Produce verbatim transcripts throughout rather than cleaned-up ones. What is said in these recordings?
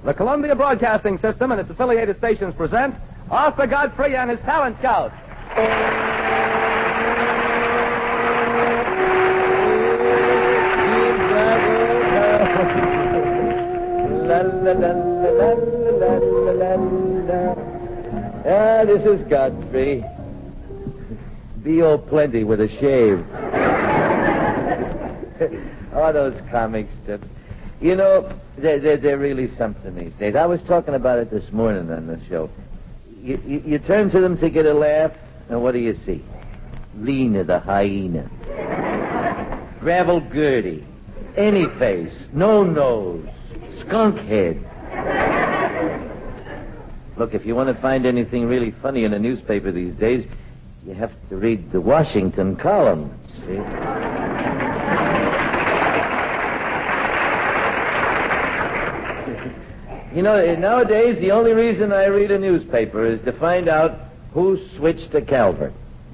The Columbia Broadcasting System and its affiliated stations present Arthur Godfrey and his Talent Scout. La, la, la, la, la, la, la, la. Ah, this is Godfrey. Be all plenty with a shave. Oh, those comic strips. You know, they're, they're, they're really something these days. I was talking about it this morning on the show. You, you, you turn to them to get a laugh, and what do you see? Lena the hyena. Gravel Gertie. Any face. No nose. Skunk head. Look, if you want to find anything really funny in a newspaper these days, you have to read the Washington column, see? You know, nowadays, the only reason I read a newspaper is to find out who switched to Calvert.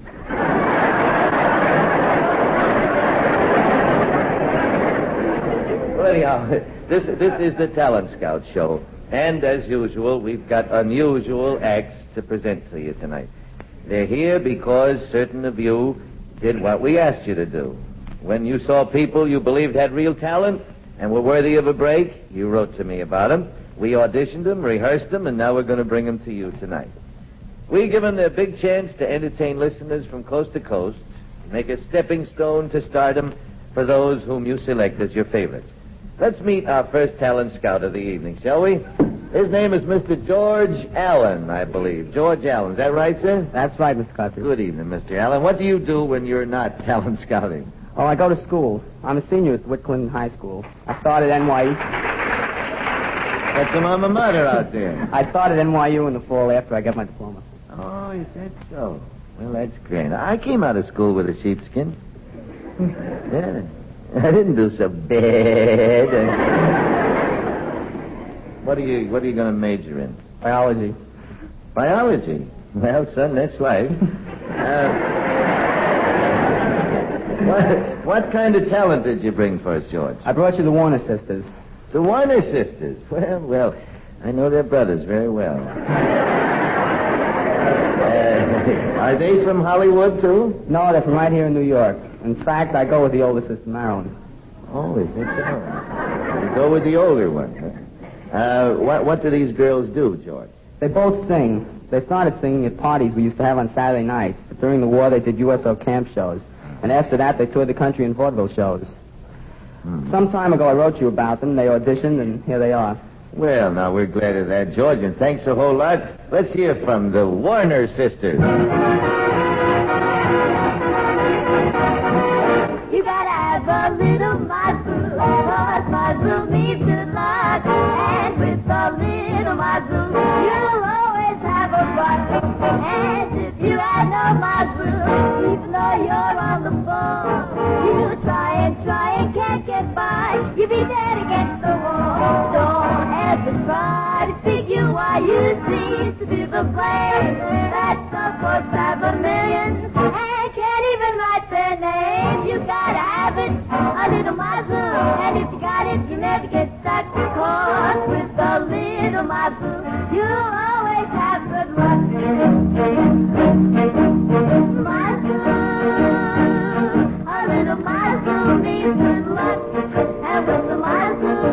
Well, anyhow, this, this is the Talent Scout Show. And, as usual, we've got unusual acts to present to you tonight. They're here because certain of you did what we asked you to do. When you saw people you believed had real talent and were worthy of a break, you wrote to me about them. We auditioned them, rehearsed them, and now we're going to bring them to you tonight. We give them a big chance to entertain listeners from coast to coast, make a stepping stone to stardom for those whom you select as your favorites. Let's meet our first talent scout of the evening, shall we? His name is Mister George Allen, I believe. George Allen. Is that right, sir? That's right, Mister Cutter. Good evening, Mister Allen. What do you do when you're not talent scouting? Oh, I go to school. I'm a senior at Whit Clinton High School. I started N Y U. That's some alma mater out there. I started N Y U in the fall after I got my diploma. Oh, is that so? Well, that's great. I came out of school with a sheepskin. Yeah. I didn't do so bad. What are you What are you going to major in? Biology. Biology? Well, son, that's life. Uh, what, what kind of talent did you bring for us, George? I brought you the Warner Sisters. The Warner Sisters? Well, well, I know their brothers very well. Uh, are they from Hollywood, too? No, they're from right here in New York. In fact, I go with the older sister, Marilyn. Oh, is it so? You go with the older one. Huh? Uh, what, what do these girls do, George? They both sing. They started singing at parties we used to have on Saturday nights. But during the war, they did U S O camp shows. And after that, they toured the country in vaudeville shows. Hmm. Some time ago, I wrote you about them. They auditioned, and here they are. Well, now, we're glad of that, George, and thanks a whole lot. Let's hear from the Warner Sisters. You gotta have a little muscle, cause muscle means good luck. And with a little muscle, you'll always have a buck. And if you had no muscle, even though you're on the phone, you try and try and can't get by. You'll be dead against the wall. Don't ever try to figure why you seem to be the player. That's of course have a million and can't even write their name. You gotta have it, a little muscle, and if you got it, you never get stuck. Cause with a little muscle, you always have good luck. Muscle, a little muscle means good luck, and with the muscle,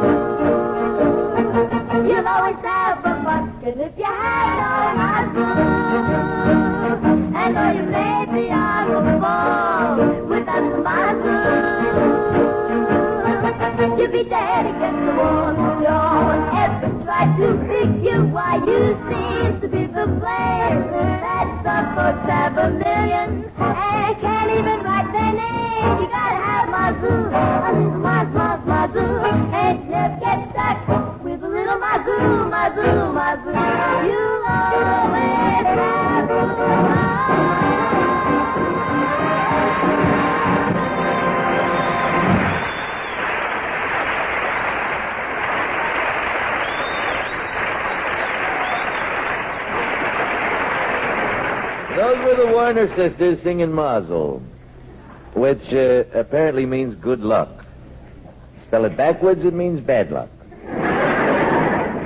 you'll always have a buck. And if you have no muscle, and though you may be on the ball without the muscle, you'll be dead against the wall. Don't ever try to figure why you seem to be the player. That's some folks have a million and can't even write their name. You gotta have muscle, a little muscle, muscle, and you never get stuck with a little muscle, muscle, muscle. You always have a muscle. Those were the Warner Sisters singing Mazel, which uh, apparently means good luck. Spell it backwards, it means bad luck.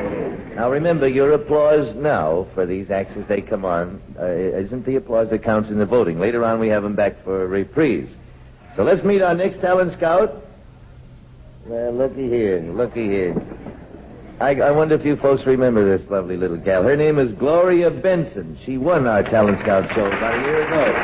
Now, remember, your applause now for these acts as they come on uh, isn't the applause that counts in the voting. Later on, we have them back for a reprise. So let's meet our next talent scout. Well, looky here, looky here. I, I wonder if you folks remember this lovely little gal. Her name is Gloria Benson. She won our talent scout show about a year ago.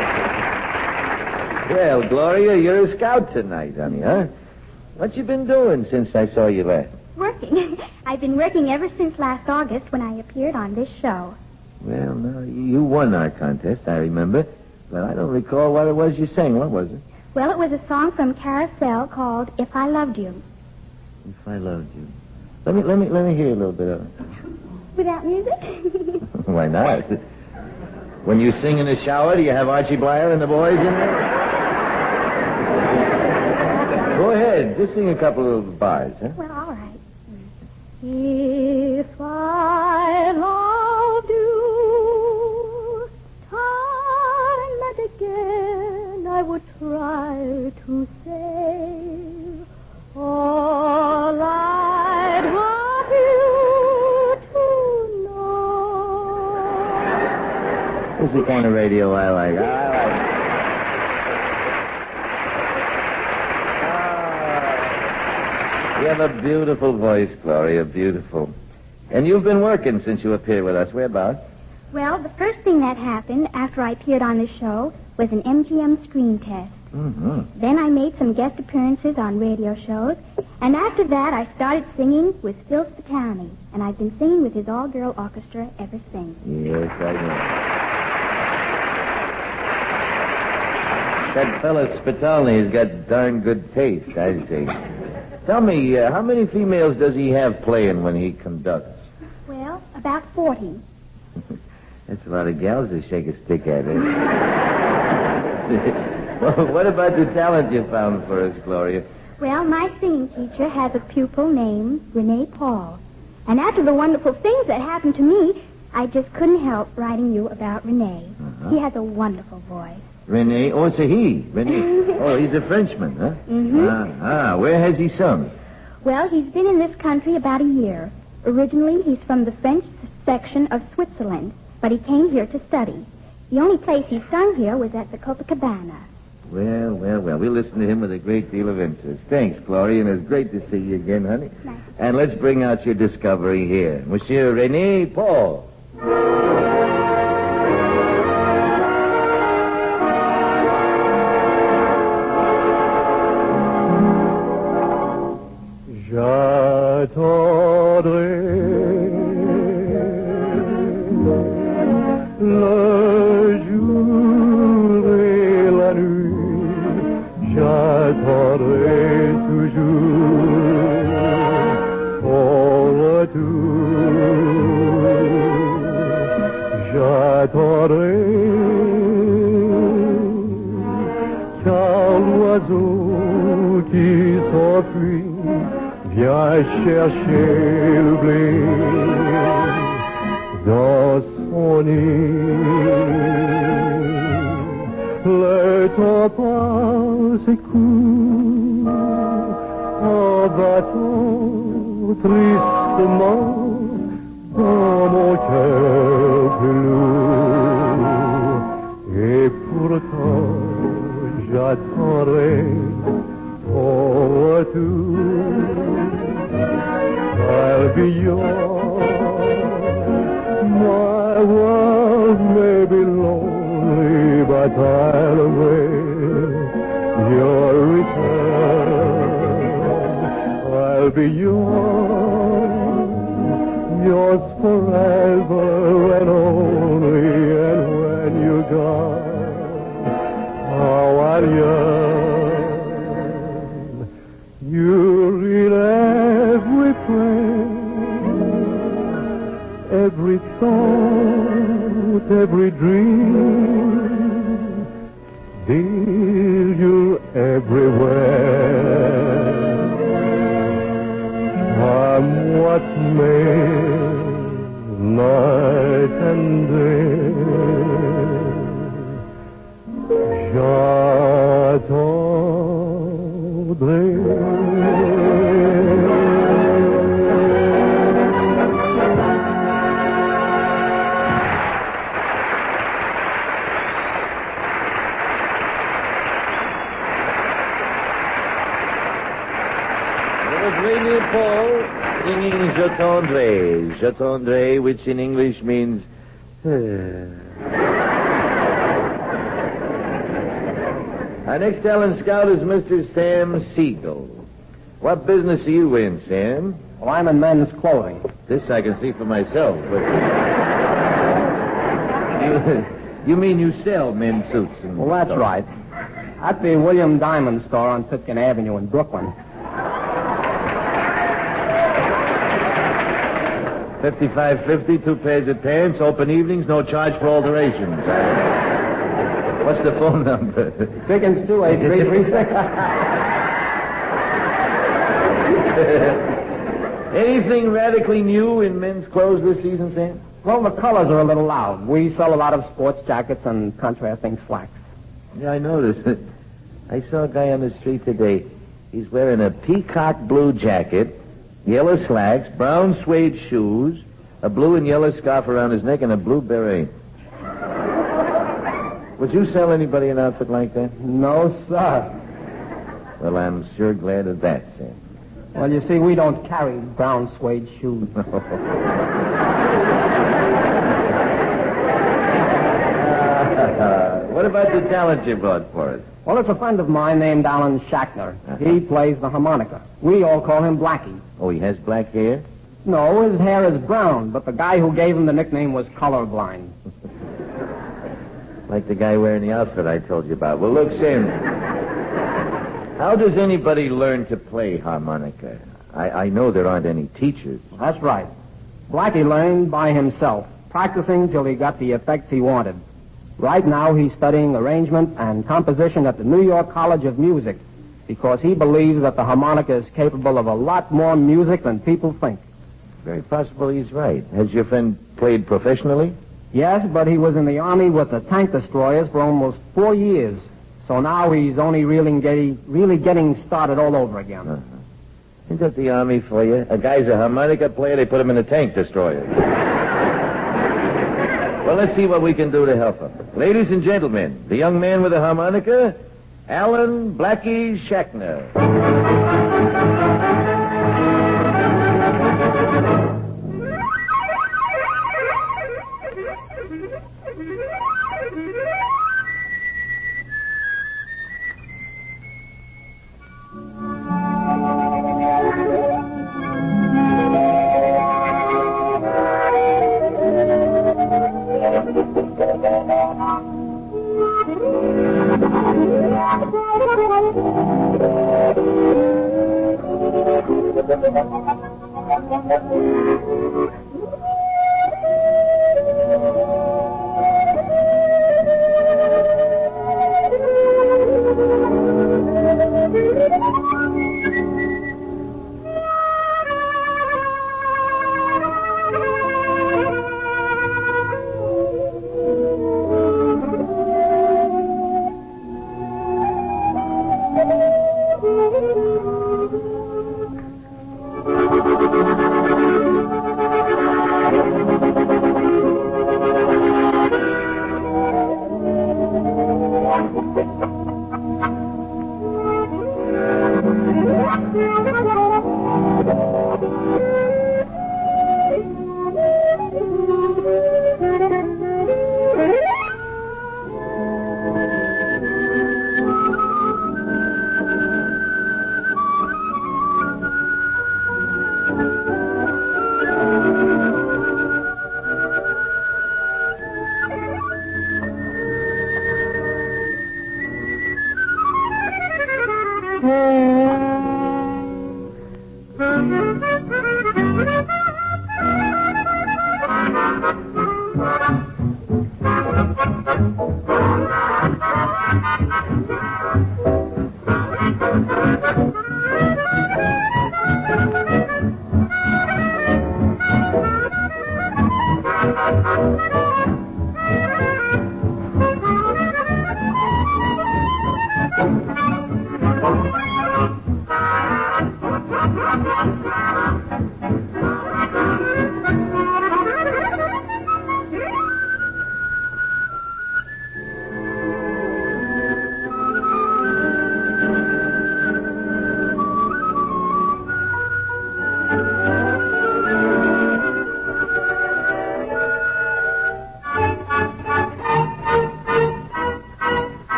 Well, Gloria, you're a scout tonight, honey, huh? What you been doing since I saw you last? Working. I've been working ever since last August when I appeared on this show. Well, no, you won our contest, I remember. But I don't recall what it was you sang. What was it? Well, it was a song from Carousel called If I Loved You. If I Loved You. Let me let me let me hear a little bit of it. Without music? Why not? When you sing in the shower, do you have Archie Blyer and the boys in there? Go ahead, just sing a couple of bars, huh? Well, all right. If I loved you, time and again I would try to say all I'd want you to know. This is the kind of radio I like. I like it. You have a beautiful voice, Gloria, beautiful. And you've been working since you appeared with us. Whereabouts? Well, the first thing that happened after I appeared on the show was an M G M screen test. Mm-hmm. Then I made some guest appearances on radio shows. And after that, I started singing with Phil Spitali. And I've been singing with his all-girl orchestra ever since. Yes, I know. That fellow Spitali has got darn good taste, I say. Tell me, uh, how many females does he have playing when he conducts? Well, about forty. That's a lot of gals to shake a stick at, eh? Well, what about the talent you found for us, Gloria? Well, my singing teacher has a pupil named Renee Paul. And after the wonderful things that happened to me, I just couldn't help writing you about Renee. Uh-huh. He has a wonderful voice. Renee? Oh, it's a he. Renee. Oh, he's a Frenchman, huh? Mm-hmm. Ah, ah, where has he sung? Well, he's been in this country about a year. Originally, he's from the French section of Switzerland, but he came here to study. The only place he sung here was at the Copacabana. Well, well, well, we'll listen to him with a great deal of interest. Thanks, Gloria, and it's great to see you again, honey. Nice. And let's bring out your discovery here. Monsieur Renee Paul. J'attendrai le jour et la nuit, j'attendrai toujours ton retour. J'attendrai car l'oiseau qui s'enfuit viens chercher le blé dans son nid. Le temps passe et court en battant tristement dans mon cœur plus lourd. Et pourtant j'attendrai ton retour. I'll be yours. My world may be lonely, but I'll await your return. I'll be yours, yours forever and only. And when you're gone, how I'll yearn. You're in every prayer, every thought, every dream. Dear, you're everywhere. I'm what made night and day. J'attendrai. singing Je Tendrai. Je Tendrai, which in English means... Our next talent scout is Mister Sam Siegel. What business are you in, Sam? Well, I'm in men's clothing. This I can see for myself, but... you, you mean you sell men's suits and... Well, that's stuff. right. At the William Diamond store on Pitkin Avenue in Brooklyn. Fifty-five fifty, two pairs of pants, open evenings, no charge for alterations. Uh, what's the phone number? Pickens two eight three three six. Anything radically new in men's clothes this season, Sam? Well, the colors are a little loud. We sell a lot of sports jackets and contrasting slacks. Yeah, I noticed. I saw a guy on the street today. He's wearing a peacock blue jacket, yellow slacks, brown suede shoes, a blue and yellow scarf around his neck, and a blue beret. Would you sell anybody an outfit like that? No, sir. Well, I'm sure glad of that, Sam. Well, you see, we don't carry brown suede shoes. uh, what about the talent you brought for us? Well, it's a friend of mine named Alan Shackner. Uh-huh. He plays the harmonica. We all call him Blackie. Oh, he has black hair? No, his hair is brown, but the guy who gave him the nickname was colorblind. Like the guy wearing the outfit I told you about. Well, look, Sam, how does anybody learn to play harmonica? I, I know there aren't any teachers. That's right. Blackie learned by himself, practicing till he got the effects he wanted. Right now, he's studying arrangement and composition at the New York College of Music because he believes that the harmonica is capable of a lot more music than people think. Very possible he's right. Has your friend played professionally? Yes, but he was in the Army with the tank destroyers for almost four years. So now he's only really getting, really getting started all over again. Uh-huh. Isn't that the Army for you? A guy's a harmonica player, they put him in a tank destroyer. Well, let's see what we can do to help him. Ladies and gentlemen, the young man with the harmonica, Alan Blackie Shackner.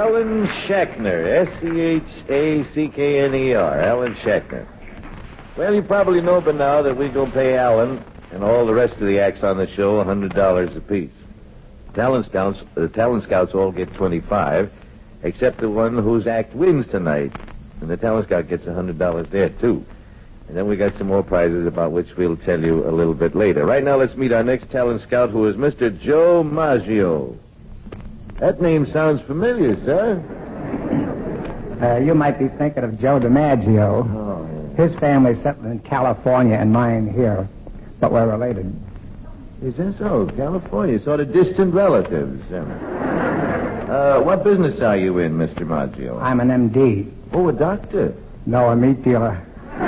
Alan Shackner, S C H A C K N E R, Alan Shackner. Well, you probably know by now that we're going to pay Alan and all the rest of the acts on the show one hundred dollars apiece. Talent scouts, the talent scouts all get twenty-five, except the one whose act wins tonight. And the talent scout gets one hundred dollars there, too. And then we got some more prizes about which we'll tell you a little bit later. Right now, let's meet our next talent scout, who is Mister Joe Maggio. That name sounds familiar, sir. Uh, you might be thinking of Joe DiMaggio. Oh, yeah. His family's settled in California and mine here, but we're related. Is that so? California, sort of distant relatives. Uh, what business are you in, Mister Maggio? I'm an M D. Oh, a doctor. No, a meat dealer.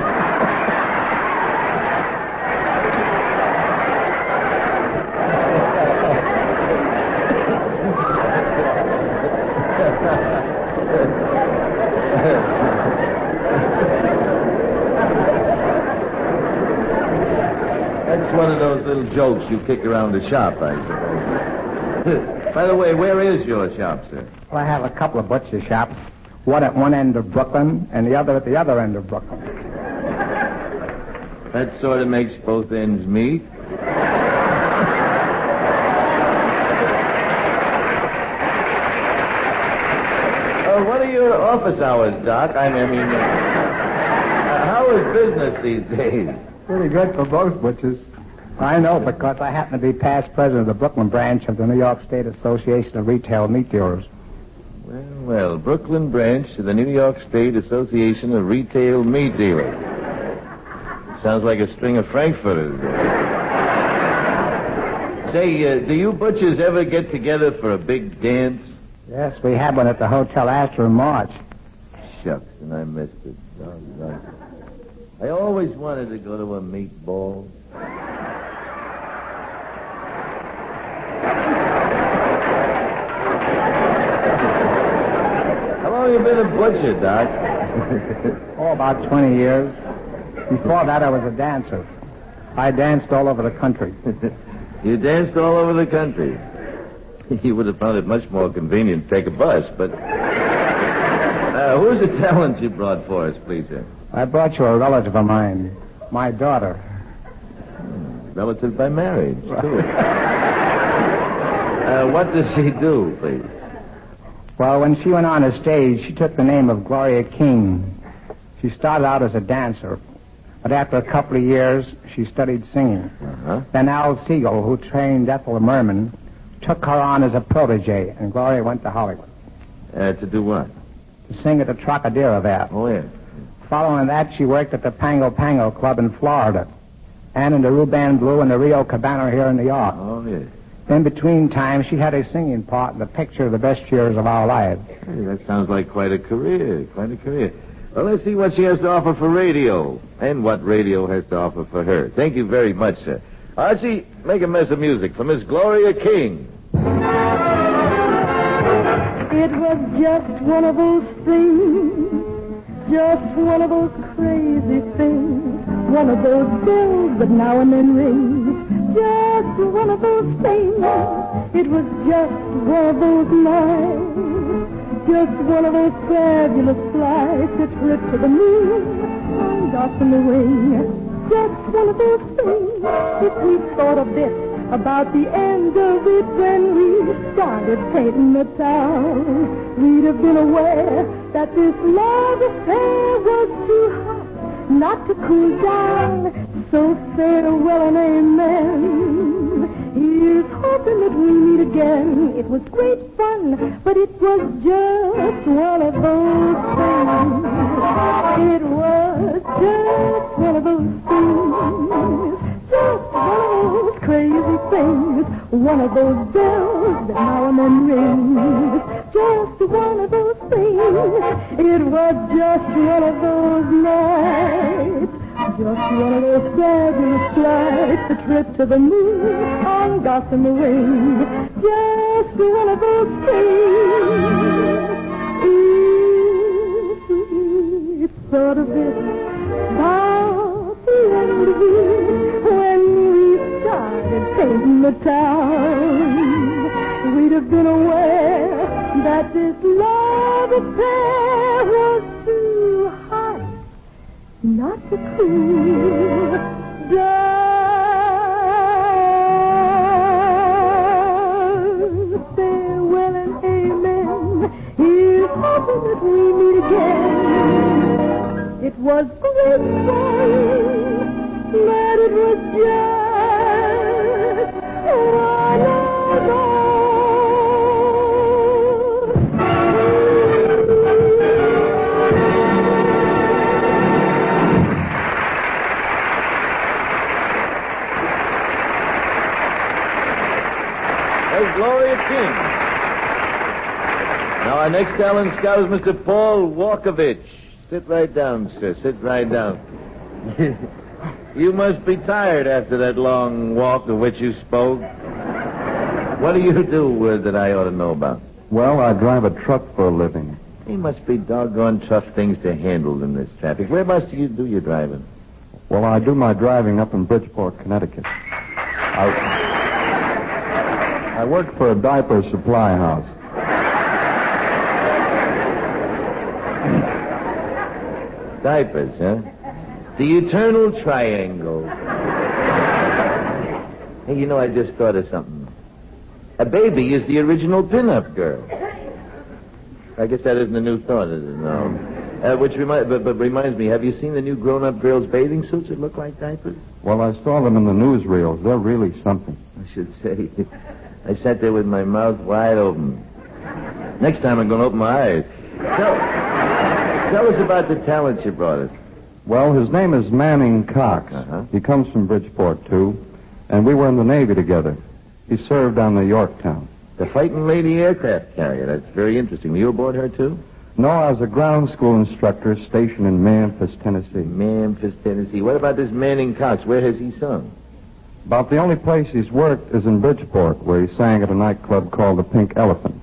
That's one of those little jokes you kick around the shop, I suppose. By the way, where is your shop, sir? Well, I have a couple of butcher shops. One at one end of Brooklyn and the other at the other end of Brooklyn. That sort of makes both ends meet. Uh, what are your office hours, Doc? I mean, uh, how is business these days? Pretty good for both butchers. I know because I happen to be past president of the Brooklyn branch of the New York State Association of Retail Meat Dealers. Well, well, Brooklyn branch of the New York State Association of Retail Meat Dealers. Sounds like a string of Frankfurters. Say, uh, do you butchers ever get together for a big dance? Yes, we had one at the Hotel Astor in March. Shucks, and I missed it. Doggone. I always wanted to go to a meatball. How long have you been a butcher, Doc? Oh, about twenty years. Before that, I was a dancer. I danced all over the country. You danced all over the country. You would have found it much more convenient to take a bus, but... Uh, who's the talent you brought for us, please, sir? I brought you a relative of mine, my daughter. Hmm, relative by marriage, too. uh, what does she do, please? Well, when she went on the stage, she took the name of Gloria King. She started out as a dancer, but after a couple of years, she studied singing. Uh-huh. Then Al Siegel, who trained Ethel Merman, took her on as a protege, and Gloria went to Hollywood. Uh, to do what? To sing at the Trocadero there. Oh, yeah. Following that, she worked at the Pango Pango Club in Florida, and in the Ruban Blue and the Rio Cabana here in New York. Oh, yes. In between times, she had a singing part in the picture of the best years of our lives. Hey, that sounds like quite a career, quite a career. Well, let's see what she has to offer for radio, and what radio has to offer for her. Thank you very much, sir. Archie, make a mess of music for Miss Gloria King. It was just one of those things, just one of those crazy things, one of those bells that now and then ring, just one of those things. It was just one of those nights, just one of those fabulous flights, a trip to the moon on gossamer wing. Just one of those things. If we thought a bit about the end of it when we started painting the town, we'd have been aware that this love affair was too hot not to cool down. So farewell and amen. Here's hoping that we meet again. It was great fun, but it was just one of those things. It was just one of those things. Just one of those crazy things. One of those bells that now and then rings. Just one of those things. It was just one of those nights. Just one of those fabulous flights, a trip to the moon on gossamer wing. Just one of those things. If we thought of it about the end of it when we started painting the town, we'd have been aware that that this love affair was too hot not to cool down. Farewell and amen. Here's hoping that we meet again. It was great fun, but it was just one of those. There's Gloria King. Now, our next talent scout is Mister Paul Walkovich. Sit right down, sir. Sit right down. You must be tired after that long walk of which you spoke. What do you do uh, that I ought to know about? Well, I drive a truck for a living. He must be doggone tough things to handle in this traffic. Whereabouts do you do your driving? Well, I do my driving up in Bridgeport, Connecticut. I, I work for a diaper supply house. Diapers, huh? The eternal triangle. Hey, you know, I just thought of something. A baby is the original pin-up girl. I guess that isn't a new thought, is it? No. Uh, which remi- but, but reminds me, have you seen the new grown-up girls' bathing suits that look like diapers? Well, I saw them in the newsreels. They're really something. I should say. I sat there with my mouth wide open. Next time I'm going to open my eyes. Tell, tell us about the talent you brought us. Well, his name is Manning Cox. Uh-huh. He comes from Bridgeport, too. And we were in the Navy together. He served on the Yorktown. The Fighting Lady Aircraft Carrier. That's very interesting. Were you aboard her, too? No, I was a ground school instructor stationed in Memphis, Tennessee. Memphis, Tennessee. What about this Manning Cox? Where has he sung? About the only place he's worked is in Bridgeport, where he sang at a nightclub called the Pink Elephant.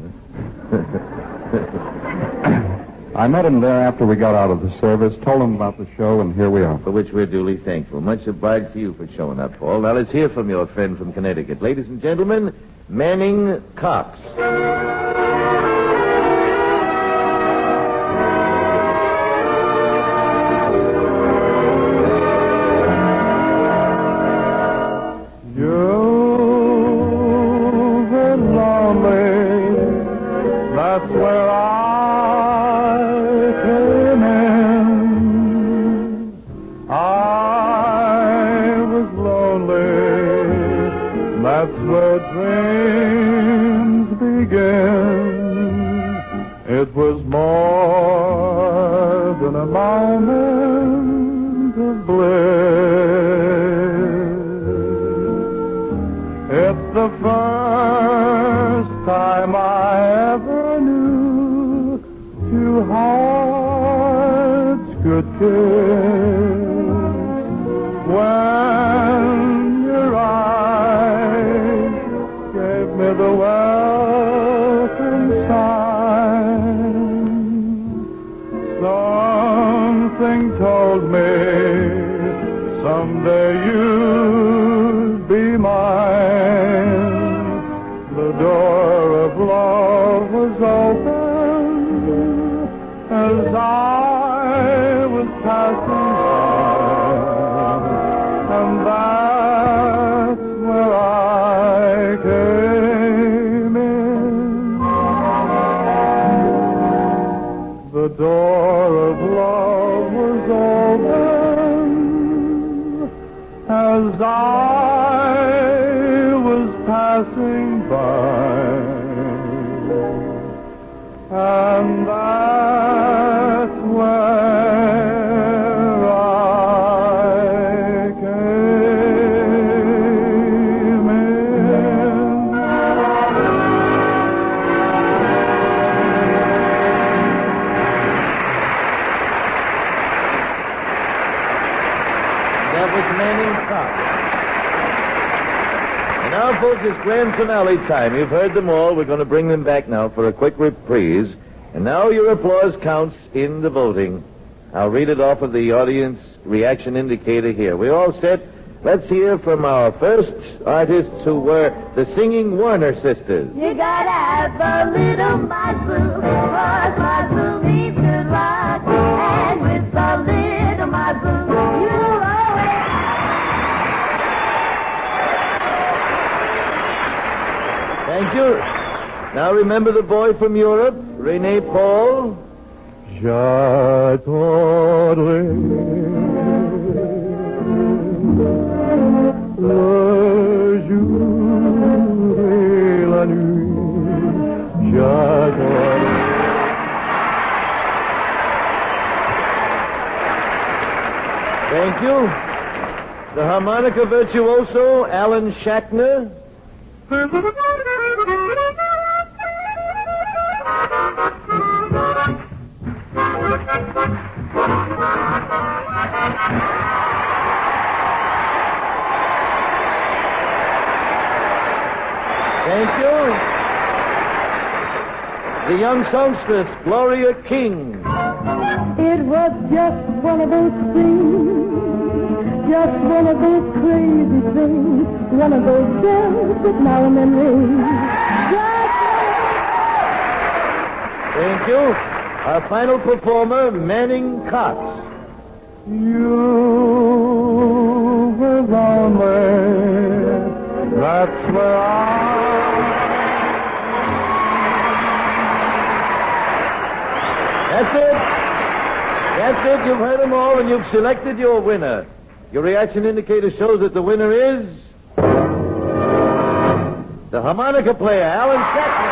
I met him there after we got out of the service, told him about the show, and here we are. For which we're duly thankful. Much obliged to you for showing up, Paul. Now let's hear from your friend from Connecticut. Ladies and gentlemen, Manning Cox. You've been lonely, that's where I came in. I was lonely, that's where dreams begin. It was more than a moment of bliss. It's the first time I ever knew two hearts could kiss. When your eyes gave me the welcome sign, something told me someday you'd be mine. The door of love was open as I was passing by, and that's where I came in. The door of love was open as I was passing by, and that's where I came in. That was Manning Cox. And now, folks, it's grand finale time. You've heard them all. We're going to bring them back now for a quick reprise. And now your applause counts in the voting. I'll read it off of the audience reaction indicator here. We're all set. let's hear from our first artists who were the singing Warner sisters. You gotta have a little mazu, cause mazu means good luck. And with a little mazu, you'll always... Thank you. Now remember the boy from Europe, Rene Paul? J'attendrai le jour et la nuit. J'attendrai. Thank you. The harmonica virtuoso, Alan Shackner. Thank you. The young songstress, Gloria King. It was just one of those things, just one of those crazy things, one of those bells that now and then ring. Thank you. Our final performer, Manning Cox. You were lonely, that's where I... That's it. That's it. You've heard them all, and you've selected your winner. Your reaction indicator shows that the winner is... the harmonica player, Alan Shackner.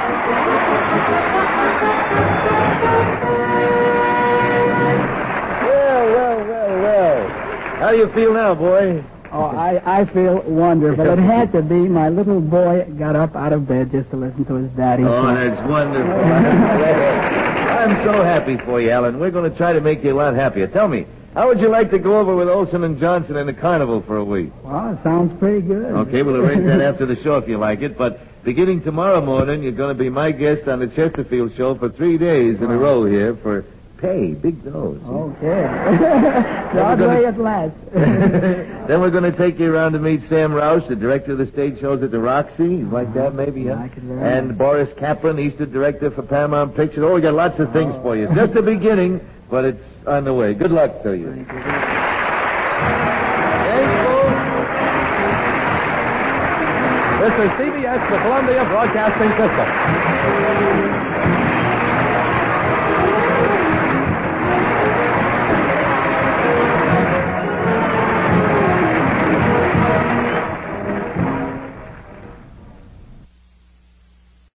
Well, well, well, well. How do you feel now, boy? Oh, I, I feel wonderful. It had to be. My little boy got up out of bed just to listen to his daddy. Oh, that's wonderful. I'm so happy for you, Alan. We're going to try to make you a lot happier. Tell me, how would you like to go over with Olson and Johnson in the carnival for a week? Well, it sounds pretty good. Okay, we'll arrange that after the show if you like it. But beginning tomorrow morning, you're going to be my guest on the Chesterfield show for three days in a row here for pay. Big nose. Okay. Broadway at last. Then we're going to take you around to meet Sam Roush, the director of the stage shows at the Roxy. Like that, maybe, huh? Like it very And much. Boris Kaplan, Easter director for Paramount Pictures. Oh, we got lots of things for you. It's just the beginning, but it's on the way. Good luck to you. Thank you. Thanks, folks. This is C B S, the Columbia Broadcasting System.